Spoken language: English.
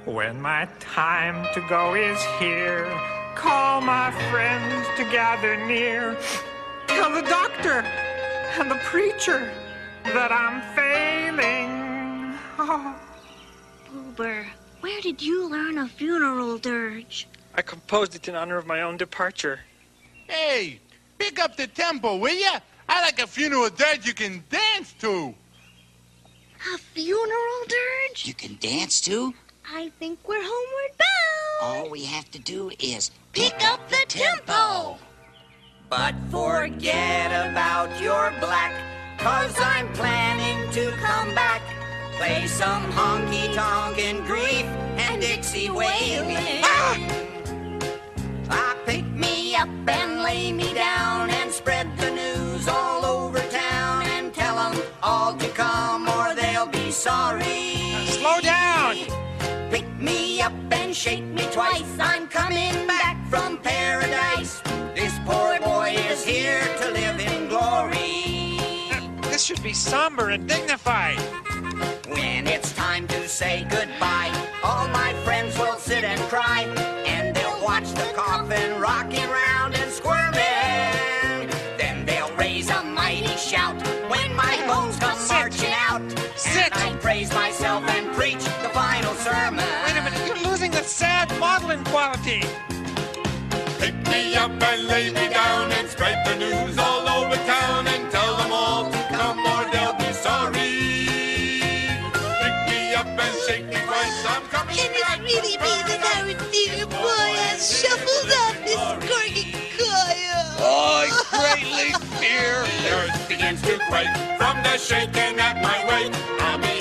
When my time to go is here, call my friends to gather near. Tell the doctor and the preacher that I'm failing. Oh. Wilbur, where did you learn a funeral dirge? I composed it in honor of my own departure. Hey, pick up the tempo, will ya? I like a funeral dirge you can dance to. A funeral dirge? You can dance to? I think we're homeward bound. All we have to do is Pick up the tempo. But forget about your black, 'cause I'm planning to come back. Play some honky-tonk and grief and Dixie wailing. Pick me up and lay me down and spread the news all over town and tell them all to come or they'll be sorry. Slow down! Pick me up and shake me twice. I'm coming back from paradise. This poor boy is here to live in glory. This should be somber and dignified. When it's time to say goodbye, all my friends will sit and cry, and they'll watch the coffin rocking round and squirming. Then they'll raise a mighty shout when my bones come marching out. Sit. And I praise myself and preach the final sermon. Wait a minute, you're losing the sad maudlin quality. Pick me up and lay me down and spread the news all over town and tell them all to come or they'll be sorry. Pick me up and shake me twice. I'm coming Can back. it really be that our dear boy has shuffled up this gorgeous I greatly fear. The earth begins to quake from the shaking at my weight. I'm in